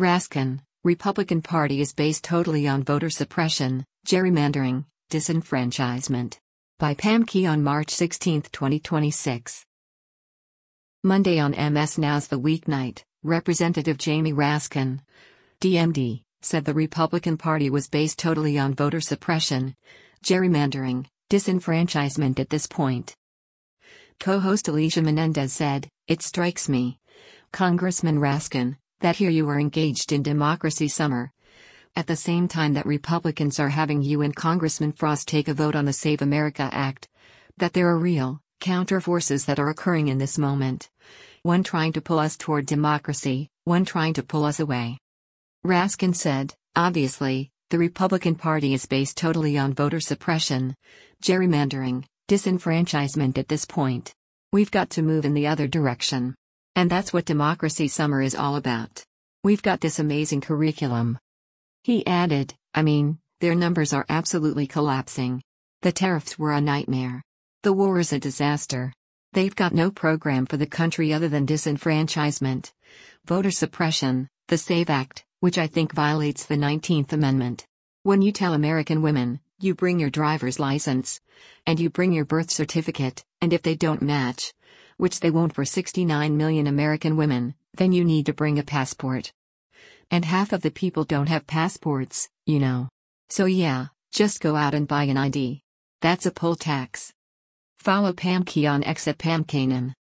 Raskin, Republican Party is based totally on voter suppression, gerrymandering, disenfranchisement. By Pam Key on March 16, 2026. Monday on MS Now's The Weeknight, Representative Jamie Raskin, DMD, said the Republican Party was based totally on voter suppression, gerrymandering, disenfranchisement at this point. Co-host Alicia Menendez said, "It strikes me, Congressman Raskin, that here you are engaged in democracy summer. At the same time that Republicans are having you and Congressman Frost take a vote on the Save America Act, that there are real, counter forces that are occurring in this moment. One trying to pull us toward democracy, one trying to pull us away." Raskin said, "Obviously, the Republican Party is based totally on voter suppression, gerrymandering, disenfranchisement at this point. We've got to move in the other direction. And that's what Democracy Summer is all about. We've got this amazing curriculum." He added, their numbers are absolutely collapsing. The tariffs were a nightmare. The war is a disaster. They've got no program for the country other than disenfranchisement, voter suppression, the SAVE Act, which I think violates the 19th Amendment. When you tell American women, you bring your driver's license, and you bring your birth certificate, and if they don't match, which they won't for 69 million American women, then you need to bring a passport. And half of the people don't have passports, So yeah, just go out and buy an ID. That's a poll tax. Follow Pam Key on X at Pam Kanan.